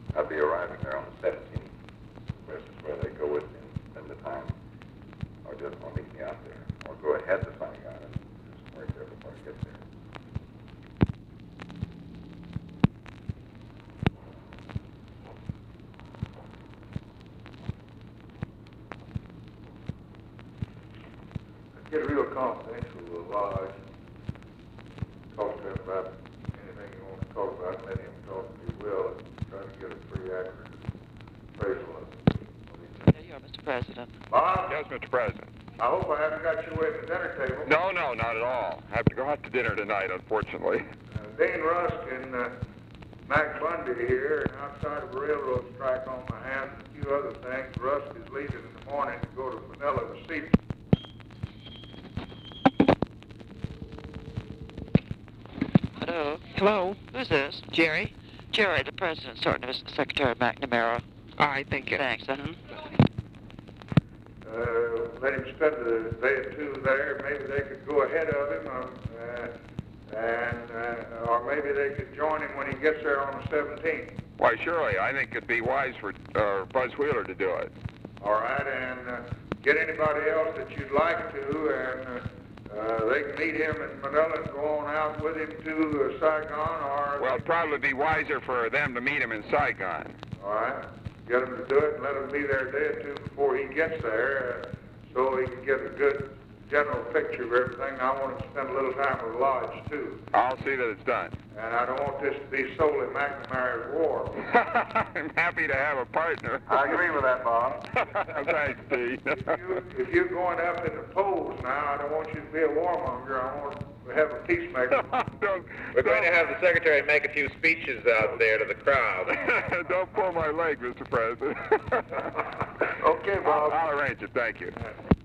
I'll be arriving there on the 17th. This is where they go with me and spend the time, or just want to meet me out there, or go ahead to Saigon and do some work there before I get there. Get real confidential with Lodge. Talk to him about anything you want to talk about. Let him talk if you will. And try to get a pretty accurate appraisal of it. There you are, Mr. President. Bob? Yes, Mr. President. I hope I haven't got you away from the dinner table. No, not at all. I have to go out to dinner tonight, unfortunately. Dane Rusk and Mac Bundy here, and outside of a railroad strike on my hands and a few other things. Rusk is leaving in the morning to go to Manila to see. Hello? Who's this? Jerry? Jerry, the President, starting to Secretary McNamara. All right, thank you. Thanks, Let him spend a day or two there. Maybe they could go ahead of him, or maybe they could join him when he gets there on the 17th. Why, surely. I think it'd be wise for Buzz Wheeler to do it. All right, and get anybody else that you'd like to, and they can meet him in Manila and go on out with him to Saigon, or... Well, it'd probably be wiser for them to meet him in Saigon. All right, get him to do it and let him be there a day or two before he gets there, so he can get a good general picture of everything. I want him to spend a little time with Lodge, too. I'll see that it's done. And I don't want this to be solely McNamara's war. I'm happy to have a partner. I agree with that, Bob. Thanks, Steve. If you're going up in the polls now, I don't want you to be a warmonger. I want to have a peacemaker. We're going to have the Secretary make a few speeches out there to the crowd. Don't pull my leg, Mr. President. Okay, Bob. I'll arrange it. Thank you.